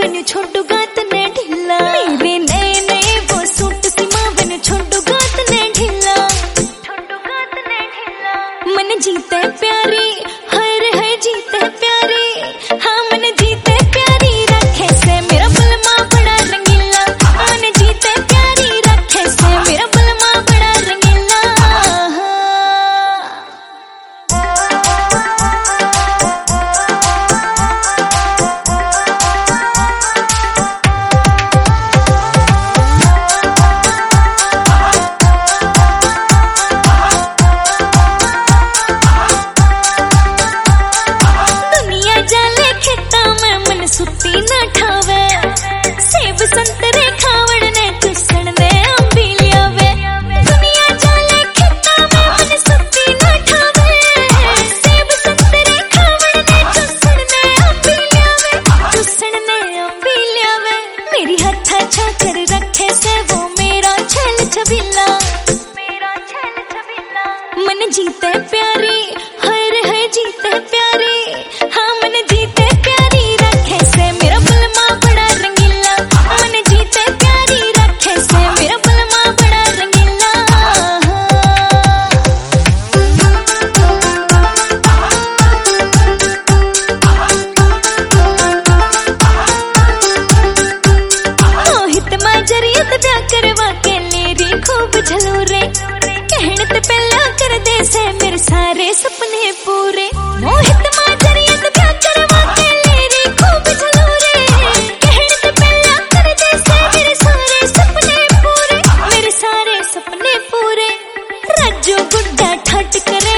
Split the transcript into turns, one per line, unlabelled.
बिन छोड़ूगा तने ढीला। मेरे नए नए वो सूट सीमा बिन छोड़ूगा तने ढीला। मन जीते प्यारी हाय रे हाय जीते प्यारी। हाँ मन जीते प्यारी रखे से मेरा बलमा बड़ा रंगीला। मन जीते प्यारी रखे से मेरा बलमा बड़ा रंगीला। सुती ना ठावे सेब संतरे खावण ने चुसण ने अंबी लियावे। दुनिया जाले खेता में मन सुती ना ठावे सेब संतरे खावण ने चुसण ने अंबी लियावे। चुसण ने अंबी लियावे। मेरी हथा छाकर रखे से वो मेरा छल छबीला। मन जीते प्यारी हाय रे हाय जीते प्यारी। हाँ मन जीते प्यारी रखे से मेरा बलमा बड़ा रंगीला। मन जीते प्यारी रखे से मेरा बलमा बड़ा रंगीला। मोहित माजरियत ब्याह करवा के लेरी खूब झलूरे। कहने ते पहला कर दे से मेरे सारे सपने पूरे। मोहित माजरियत ब्याह करवा के लेरी खूब झलूरे। कहने ते पहला कर दे से मेरे सारे सपने पूरे। मेरे सारे सपने पूरे। राजू गुड्डा ठट करे